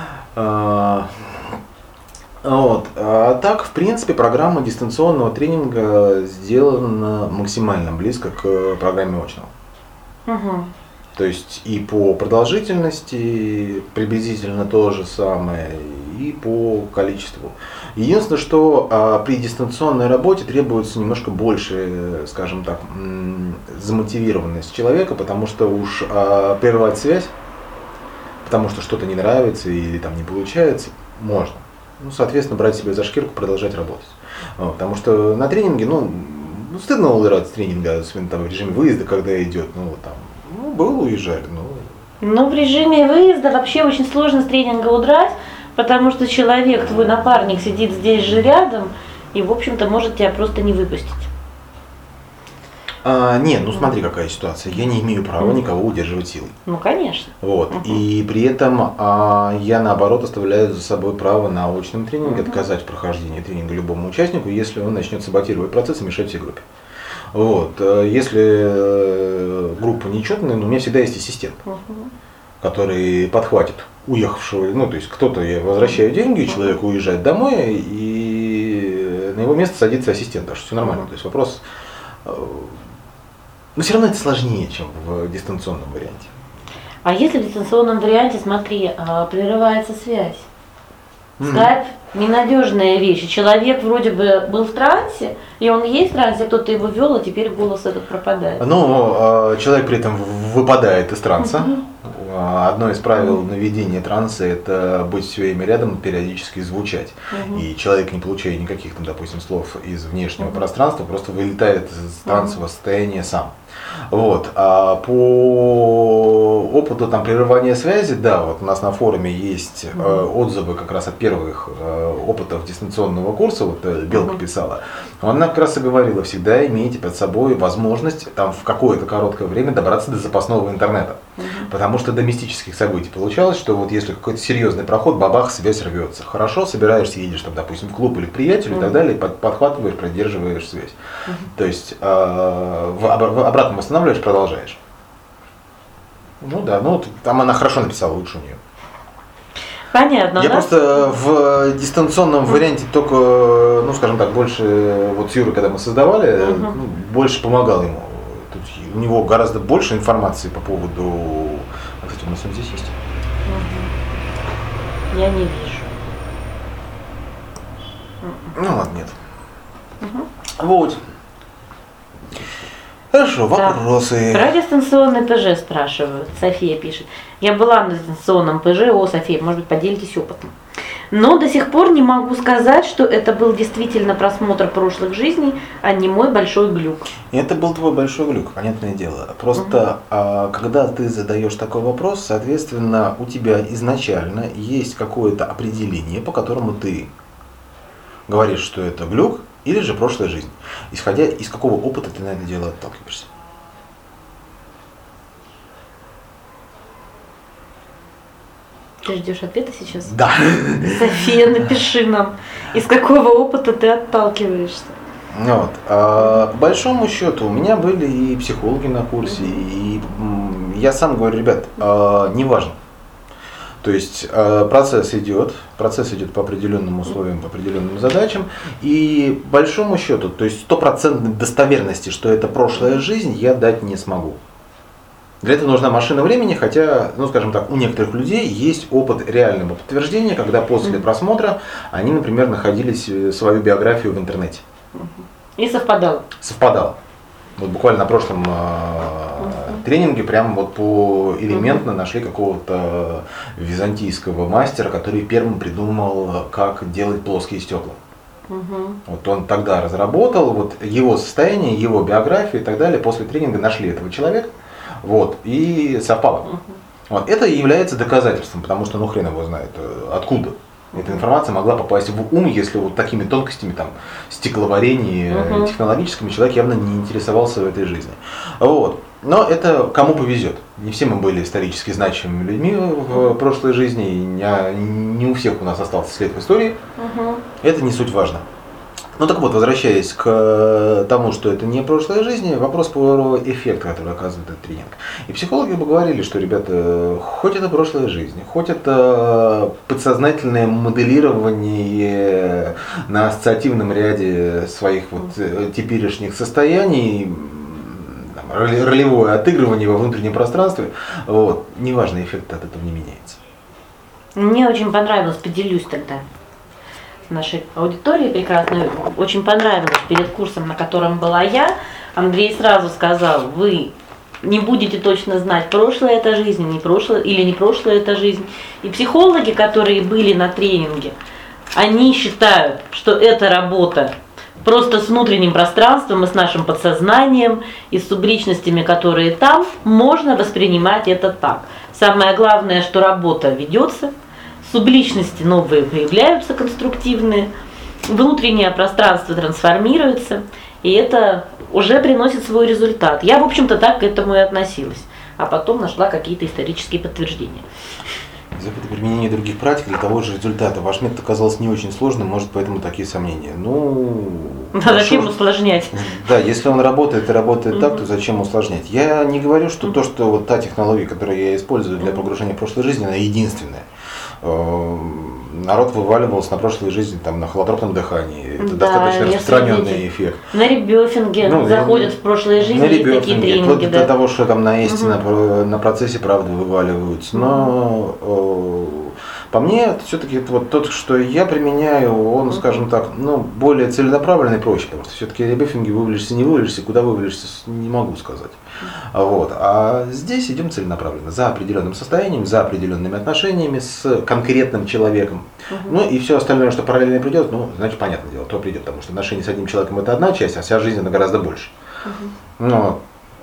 Speaker 2: Вот. А так, в принципе, программа дистанционного тренинга сделана максимально близко к программе очного. То есть и по продолжительности приблизительно то же самое, и по количеству. Единственное, что при дистанционной работе требуется немножко больше, скажем так, замотивированность человека, потому что уж прервать связь, потому что что-то не нравится или там не получается, можно. Ну, соответственно, брать себя за шкирку, продолжать работать. Вот, потому что на тренинге, стыдно уезжать с тренинга, особенно там в режиме выезда, когда идет, был, уезжали.
Speaker 1: Но в режиме выезда вообще очень сложно с тренинга удрать, потому что человек, твой напарник, сидит здесь же рядом и, в общем-то, может тебя просто не выпустить.
Speaker 2: Смотри, какая ситуация. Я не имею права никого удерживать силой.
Speaker 1: Ну, конечно.
Speaker 2: Вот. И при этом я, наоборот, оставляю за собой право на очном тренинге отказать в прохождении тренинга любому участнику, если он начнет саботировать процесс и мешать всей группе. Вот. Если группа нечетная, у меня всегда есть ассистент, который подхватит уехавшего, то есть кто-то, я возвращаю деньги, человек уезжает домой, и на его место садится ассистент, так что все нормально. То есть вопрос... Но все равно это сложнее, чем в дистанционном варианте.
Speaker 1: А если в дистанционном варианте, смотри, прерывается связь? Скайп ненадежная вещь. Человек вроде бы был в трансе, и он есть в трансе, кто-то его вел, а теперь голос этот пропадает.
Speaker 2: Человек при этом выпадает из транса. Одно из правил наведения транса – это быть все время рядом, периодически звучать. И человек, не получая никаких, допустим, слов из внешнего пространства, просто вылетает из трансового состояния сам. Вот. А по опыту прерывания связи, да, вот у нас на форуме есть отзывы как раз от первых опытов дистанционного курса, вот Белка писала. Она как раз и говорила, всегда имейте под собой возможность в какое-то короткое время добраться до запасного интернета. Потому что до мистических событий получалось, что вот если какой-то серьезный проход, бабах, связь рвется. Хорошо, собираешься, едешь допустим, в клуб или к приятелю и так далее, подхватываешь, поддерживаешь связь. То есть обратно восстанавливаешь, продолжаешь. Там она хорошо написала, лучше у нее.
Speaker 1: Понятно.
Speaker 2: Я просто в дистанционном варианте только, скажем так, больше, вот с Юрой, когда мы создавали, больше помогал ему. Тут у него гораздо больше информации по поводу... Кстати, у нас он здесь есть?
Speaker 1: Я не вижу.
Speaker 2: Ладно, нет. Вот. Хорошо, вопросы.
Speaker 1: Про дистанционный ПЖ спрашивают. София пишет. Я была на дистанционном ПЖ. София, может быть, поделитесь опытом. Но до сих пор не могу сказать, что это был действительно просмотр прошлых жизней, а не мой большой глюк.
Speaker 2: И это был твой большой глюк, понятное дело. Просто когда ты задаешь такой вопрос, соответственно, у тебя изначально есть какое-то определение, по которому ты говоришь, что это глюк или же прошлая жизнь. Исходя из какого опыта ты на это дело отталкиваешься.
Speaker 1: Ты ждешь ответа сейчас?
Speaker 2: Да.
Speaker 1: София, напиши нам, из какого опыта ты отталкиваешься.
Speaker 2: Вот. По большому счету, у меня были и психологи на курсе, и я сам говорю, ребят, неважно. То есть процесс идет по определенным условиям, по определенным задачам, и по большому счету, то есть 100% достоверности, что это прошлая жизнь, я дать не смогу. Для этого нужна машина времени, хотя, ну скажем так, у некоторых людей есть опыт реального подтверждения, когда после просмотра они, например, находились свою биографию в интернете.
Speaker 1: И совпадало.
Speaker 2: Совпадало. Вот буквально на прошлом тренинге прямо вот по элементно нашли какого-то византийского мастера, который первым придумал, как делать плоские стекла. Вот он тогда разработал, вот его состояние, его биографию и так далее, после тренинга нашли этого человека, вот, и совпало. Вот, это является доказательством, потому что ну хрен его знает, откуда эта информация могла попасть в ум, если вот такими тонкостями, там, стекловарения, технологическими человек явно не интересовался в этой жизни. Вот. Но это кому повезет. Не все мы были исторически значимыми людьми в прошлой жизни, и не у всех у нас остался след в истории. Это не суть важно. Ну так вот, возвращаясь к тому, что это не прошлая жизнь, вопрос про эффект, который оказывает этот тренинг. И психологи бы говорили, что, ребята, хоть это прошлая жизнь, хоть это подсознательное моделирование на ассоциативном ряде своих вот теперешних состояний, ролевое отыгрывание во внутреннем пространстве, вот, неважно, эффект от этого не меняется.
Speaker 1: Мне очень понравилось, поделюсь тогда нашей аудитории прекрасной. Очень понравилось перед курсом, на котором была я. Андрей сразу сказал: вы не будете точно знать, прошлая это жизнь, не прошлая или не прошлая это жизнь. И психологи, которые были на тренинге, они считают, что эта работа просто с внутренним пространством и с нашим подсознанием, и с субличностями, которые там, можно воспринимать это так. Самое главное, что работа ведется, субличности новые появляются, конструктивные, внутреннее пространство трансформируется, и это уже приносит свой результат. Я, в общем-то, так к этому и относилась, а потом нашла какие-то исторические подтверждения.
Speaker 2: Из опыта применения других практик для того же результата. Ваш метод оказался не очень сложным, может, поэтому такие сомнения. Ну,
Speaker 1: зачем усложнять?
Speaker 2: Да, если он работает и работает так, то зачем усложнять? Я не говорю, что то, что вот та технология, которую я использую для погружения в прошлую жизнь, она единственная. Народ вываливался на прошлой жизни там, на холотропном дыхании. Это достаточно распространенный эффект.
Speaker 1: На ребёфинге заходят в прошлые жизни, есть такие тренинги.
Speaker 2: Вплоть до того, что там на Эсте, на процессе правды вываливаются. Но по мне, все-таки вот тот, что я применяю, он, скажем так, ну, более целенаправленный и проще. Потому что все-таки ребёфинги вывалишься, не вывалишься, куда вывалишься, не могу сказать. Вот. А здесь идем целенаправленно, за определенным состоянием, за определенными отношениями с конкретным человеком. Ну и все остальное, что параллельно придет, ну, значит, понятное дело, то придет, потому что отношения с одним человеком это одна часть, а вся жизнь она гораздо больше. Ну,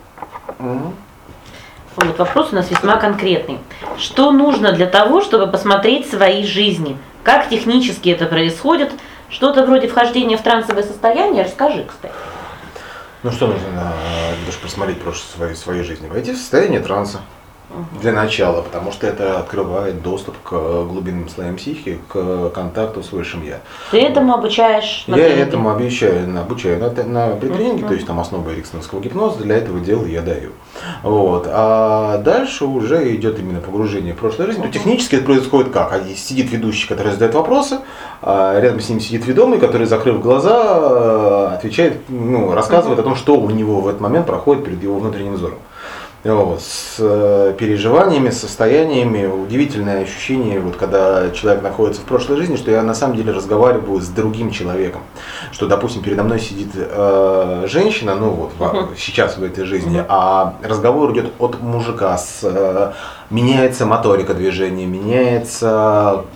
Speaker 1: вот вопрос у нас весьма конкретный. Что нужно для того, чтобы посмотреть свои жизни? Как технически это происходит? Что-то вроде вхождения в трансовое состояние? Расскажи, кстати.
Speaker 2: Ну что нужно, чтобы посмотреть прошлое своей жизни? Войти в состояние транса. Для начала, потому что это открывает доступ к глубинным слоям психики, к контакту с высшим я.
Speaker 1: Ты этому обучаешь?
Speaker 2: Я этому обучаю на предтренинге, то есть там основы эриксоновского гипноза, для этого дела я даю. Вот. А дальше уже идет именно погружение в прошлую жизнь. То технически это происходит как? Сидит ведущий, который задает вопросы, а рядом с ним сидит ведомый, который, закрыв глаза, отвечает, ну, рассказывает о том, что у него в этот момент проходит перед его внутренним взором. Вот, с переживаниями, с состояниями, удивительное ощущение, вот, когда человек находится в прошлой жизни, что я на самом деле разговариваю с другим человеком, что, допустим, передо мной сидит женщина, ну вот, сейчас в этой жизни, а разговор идет от мужика, меняется моторика движения, меняется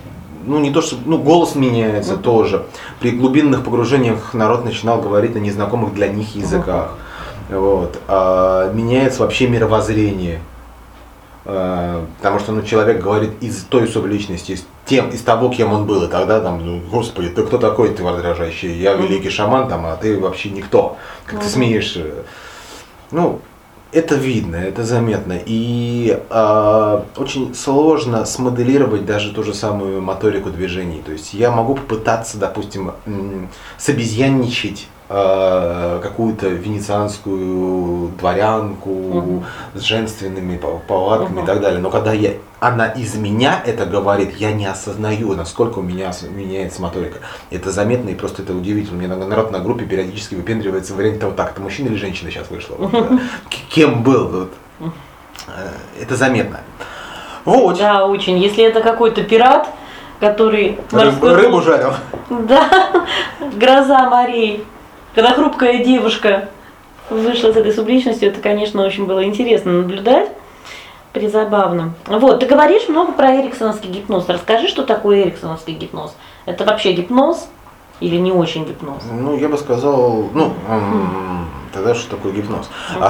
Speaker 2: ну не то что, ну голос меняется тоже. При глубинных погружениях народ начинал говорить на незнакомых для них языках. Вот. Меняется вообще мировоззрение. Потому что ну, человек говорит из той субличности, из того, кем он был. И тогда там, ну, господи, ты кто такой, ты возражающий? Я великий шаман, там, а ты вообще никто. Как ты смеешь? Ну, это видно, это заметно. И очень сложно смоделировать даже ту же самую моторику движений. То есть я могу попытаться, допустим, собезьянничать какую-то венецианскую дворянку с женственными повадками и так далее. Но когда она из меня это говорит, я не осознаю, насколько у меня меняется моторика. Это заметно и просто это удивительно. Мне народ на группе периодически выпендривается в варианте вот так, это мужчина или женщина сейчас вышла. Вот, кем был? Вот. Это заметно. Вот.
Speaker 1: Да, очень. Если это какой-то пират, который
Speaker 2: рыбу жарил.
Speaker 1: Да, гроза морей. Когда хрупкая девушка вышла с этой субличностью, это, конечно, очень было интересно наблюдать, призабавно. Вот, ты говоришь много про эриксоновский гипноз. Расскажи, что такое эриксоновский гипноз. Это вообще гипноз или не очень гипноз?
Speaker 2: Ну, я бы сказал, тогда что такое гипноз?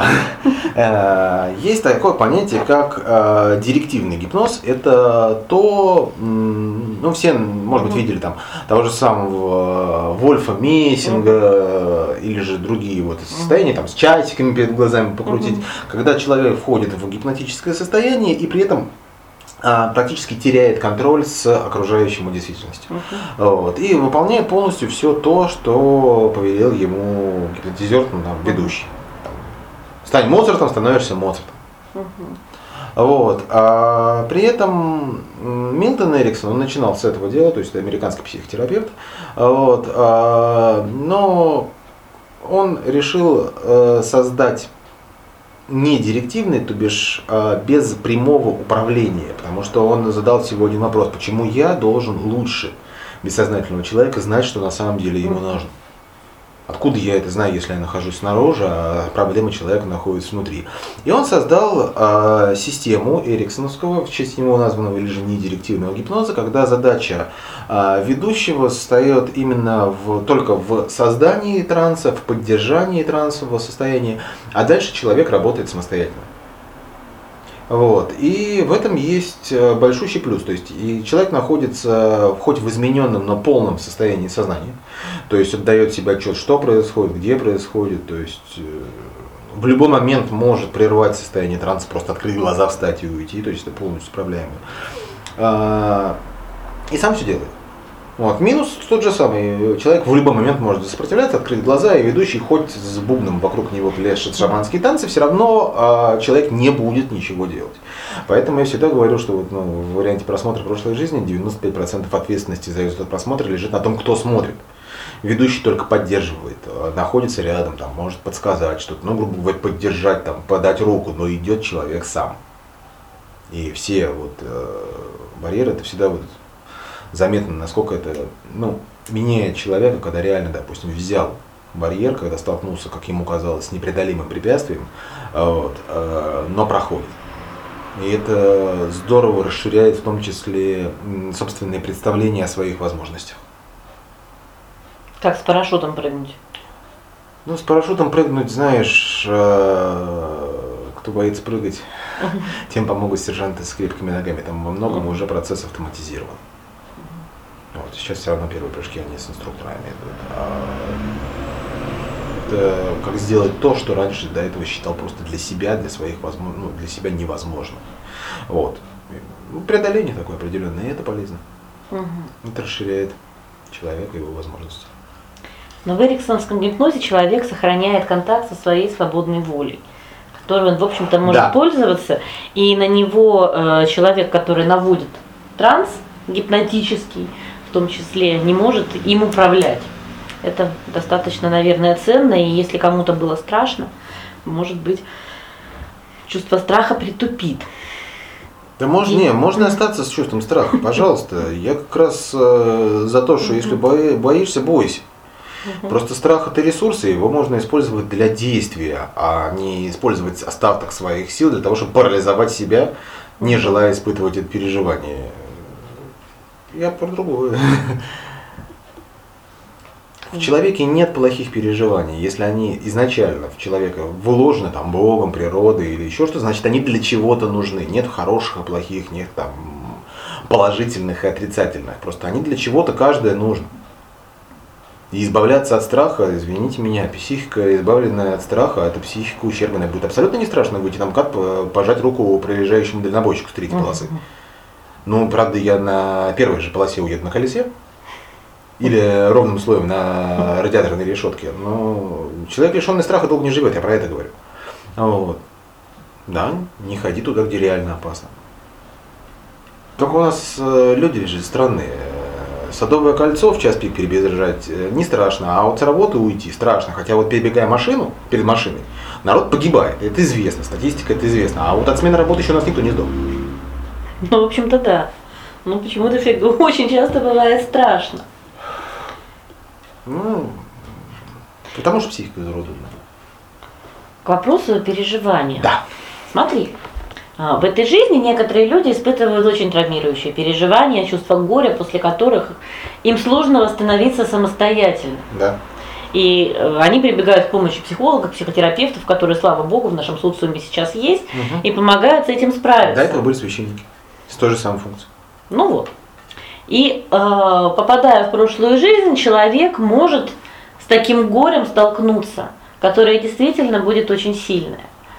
Speaker 2: Есть такое понятие, как директивный гипноз. Это то, ну, все, может быть, видели там того же самого Вольфа Мессинга или же другие вот состояния, там, с часиками перед глазами покрутить, когда человек входит в гипнотическое состояние и при этом практически теряет контроль с окружающей действительностью. Вот, и выполняет полностью все то, что повелел ему гипнотизер, ну, там, ведущий. Там, стань Моцартом, становишься Моцартом. Вот. А при этом Милтон Эриксон, он начинал с этого дела, то есть это американский психотерапевт, вот, но он решил создать не директивный, то бишь без прямого управления, потому что он задал всего один вопрос: почему я должен лучше бессознательного человека знать, что на самом деле ему нужно? Откуда я это знаю, если я нахожусь снаружи, а проблема человека находится внутри? И он создал систему эриксоновского, в честь него названного или же недирективного гипноза, когда задача ведущего состоит именно только в создании транса, в поддержании трансового состояния, а дальше человек работает самостоятельно. Вот. И в этом есть большущий плюс. То есть и человек находится хоть в измененном, но полном состоянии сознания. То есть отдает себе отчет, что происходит, где происходит. То есть в любой момент может прервать состояние транса, просто открыть глаза, встать и уйти. То есть это полностью управляемо. И сам все делает. Вот. Минус тот же самый. Человек в любой момент может сопротивляться, открыть глаза, и ведущий хоть с бубном вокруг него пляшет шаманские танцы, все равно человек не будет ничего делать. Поэтому я всегда говорю, что вот, в варианте просмотра прошлой жизни 95% ответственности за этот просмотр лежит на том, кто смотрит. Ведущий только поддерживает, находится рядом, там, может подсказать что-то, ну, грубо говоря, поддержать, там, подать руку, но идет человек сам. И все вот, барьеры, это всегда вот заметно, насколько это, ну, меняет человека, когда реально, допустим, взял барьер, когда столкнулся, как ему казалось, с непреодолимым препятствием, вот, но проходит. И это здорово расширяет в том числе собственные представления о своих возможностях.
Speaker 1: Как с парашютом прыгнуть?
Speaker 2: Ну, с парашютом прыгнуть, знаешь, кто боится прыгать, тем помогут сержанты с крепкими ногами. Там во многом уже процесс автоматизирован. Вот, сейчас все равно первые прыжки они с инструкторами идут. Это как сделать то, что раньше до этого считал просто для себя, для своих возможностей, ну, для себя невозможно. Вот. Преодоление такое определенное, и это полезно. Это расширяет человека и его возможности.
Speaker 1: Но в эриксоновском гипнозе человек сохраняет контакт со своей свободной волей, которой он, в общем-то, может пользоваться, и на него человек, который наводит транс гипнотический, в том числе, не может им управлять. Это достаточно, наверное, ценно, и если кому-то было страшно, может быть, чувство страха притупит.
Speaker 2: Да можно остаться с чувством страха, пожалуйста. Я как раз за то, что если боишься, бойся. Просто страх — это ресурс, и его можно использовать для действия, а не использовать остаток своих сил для того, чтобы парализовать себя, не желая испытывать это переживание. Я про другое. В человеке нет плохих переживаний. Если они изначально в человека вложены там Богом, природой или еще что, значит они для чего-то нужны. Нет хороших и плохих, нет там положительных и отрицательных. Просто они для чего-то каждое нужно. И избавляться от страха, извините меня, психика, избавленная от страха, это психика ущербная. Будет абсолютно не страшно выйти на МКАД, пожать руку проезжающему дальнобойщику с третьей полосы. Ну, правда, я на первой же полосе уеду на колесе. Или ровным слоем на радиаторной решетке. Но человек, лишенный страха, долго не живет, я про это говорю. Вот. Да, не ходи туда, где реально опасно. Только у нас люди же странные. Садовое кольцо в час пик перебежать не страшно, а вот с работы уйти страшно. Хотя вот перебегая машину, перед машиной, народ погибает. Это известно, статистика это известно. А вот от смены работы еще у нас никто не сдох.
Speaker 1: Ну, в общем-то, да. Ну, почему-то очень часто бывает страшно.
Speaker 2: Ну, потому что психика изуродована.
Speaker 1: К вопросу переживания.
Speaker 2: Да.
Speaker 1: Смотри, в этой жизни некоторые люди испытывают очень травмирующие переживания, чувства горя, после которых им сложно восстановиться самостоятельно.
Speaker 2: Да.
Speaker 1: И они прибегают к помощи психологов, психотерапевтов, которые, слава богу, в нашем социуме сейчас есть, и помогают с этим справиться.
Speaker 2: До этого были священники с той же самой функцией.
Speaker 1: Ну вот. И попадая в прошлую жизнь, человек может с таким горем столкнуться, которое действительно будет очень сильное.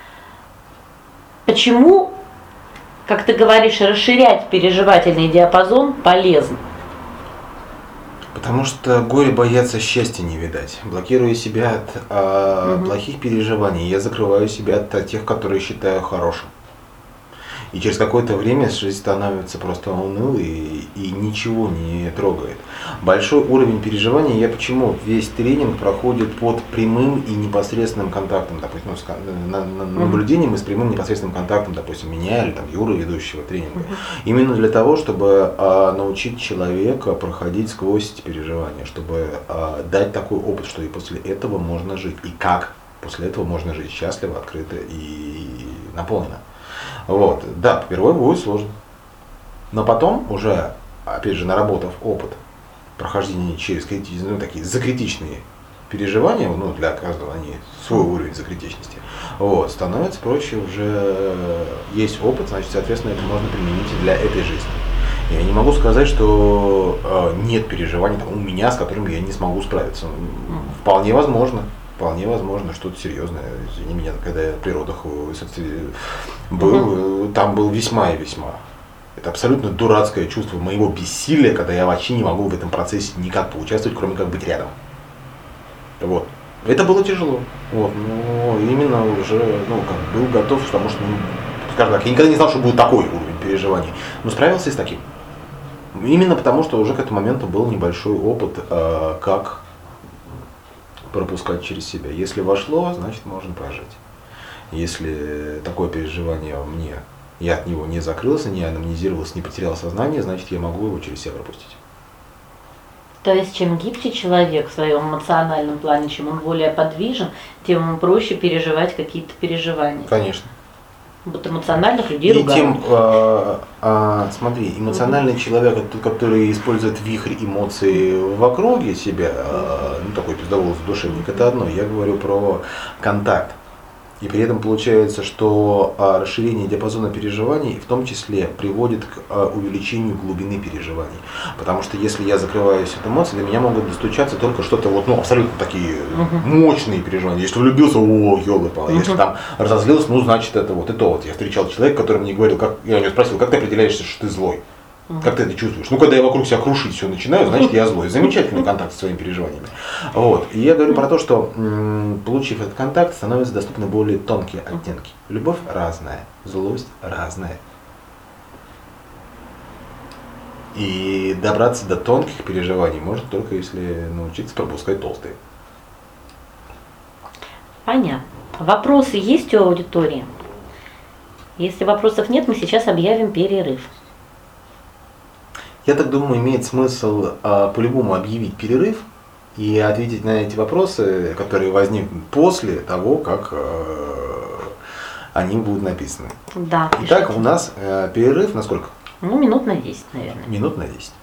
Speaker 1: Почему, как ты говоришь, расширять переживательный диапазон полезно?
Speaker 2: Потому что горе боятся, счастья не видать. Блокируя себя от плохих переживаний, я закрываю себя от тех, которые считаю хорошим. И через какое-то время жизнь становится просто унылой и ничего не трогает. Большой уровень переживаний, я почему весь тренинг проходит под прямым и непосредственным контактом, допустим, наблюдением и с прямым непосредственным контактом, допустим, меня или там Юры, ведущего тренинга. Именно для того, чтобы научить человека проходить сквозь эти переживания, чтобы дать такой опыт, что и после этого можно жить. И как после этого можно жить счастливо, открыто и наполненно. Вот, да, впервые будет сложно. Но потом уже, опять же, наработав опыт прохождения через такие закритичные переживания, ну, для каждого они свой уровень закритичности, вот, становится проще уже, есть опыт, значит, соответственно, это можно применить и для этой жизни. Я не могу сказать, что нет переживаний там, у меня, с которыми я не смогу справиться. Вполне возможно. Вполне возможно, что-то серьезное. Извини меня, когда я при родах был, там был весьма и весьма. Это абсолютно дурацкое чувство моего бессилия, когда я вообще не могу в этом процессе никак поучаствовать, кроме как быть рядом. Вот. Это было тяжело. Вот. Но именно уже был готов, потому что, скажем так, я никогда не знал, что будет такой уровень переживаний. Но справился и с таким. Именно потому, что уже к этому моменту был небольшой опыт, как пропускать через себя. Если вошло, значит можно прожить. Если такое переживание мне, я от него не закрылся, не аномнизировался, не потерял сознание, значит я могу его через себя пропустить.
Speaker 1: То есть чем гибче человек в своем эмоциональном плане, чем он более подвижен, тем ему проще переживать какие-то переживания.
Speaker 2: Конечно.
Speaker 1: Вот эмоциональных людей
Speaker 2: и
Speaker 1: ругают.
Speaker 2: Тем, смотри, эмоциональный человек, это тот, который использует вихрь эмоций в округе себя, такой пиздоволосый душевник, это одно. Я говорю про контакт. И при этом получается, что расширение диапазона переживаний в том числе приводит к увеличению глубины переживаний. Потому что если я закрываюсь от эмоций, до меня могут достучаться только что-то абсолютно такие мощные переживания. Если влюбился, ёлы-палы. Если там разозлился, значит это вот. Я встречал человека, который мне говорил, я у него спросил, как ты определяешься, что ты злой? Как ты это чувствуешь? Когда я вокруг себя крушить все начинаю, значит я злой. Замечательный контакт со своими переживаниями. Вот. И я говорю про то, что получив этот контакт, становятся доступны более тонкие оттенки. Любовь разная, злость разная. И добраться до тонких переживаний можно только если научиться пропускать толстые.
Speaker 1: Понятно. Вопросы есть у аудитории? Если вопросов нет, мы сейчас объявим перерыв.
Speaker 2: Я так думаю, имеет смысл по-любому объявить перерыв и ответить на эти вопросы, которые возникнут после того, как они будут написаны.
Speaker 1: Да.
Speaker 2: Итак, у нас перерыв на сколько?
Speaker 1: Минут на 10, наверное.
Speaker 2: Минут на 10.